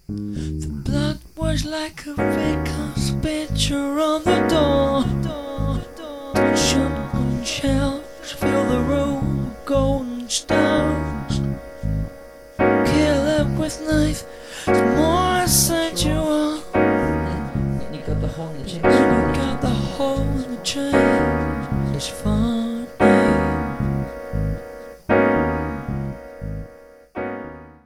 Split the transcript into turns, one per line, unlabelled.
The blood was like a vicar's picture on the door. Shotgun shells fill the room with golden stones. Kill up with knife, the more sensual.
You got the hole in the chain.
You got the hole in the chain. It's fun.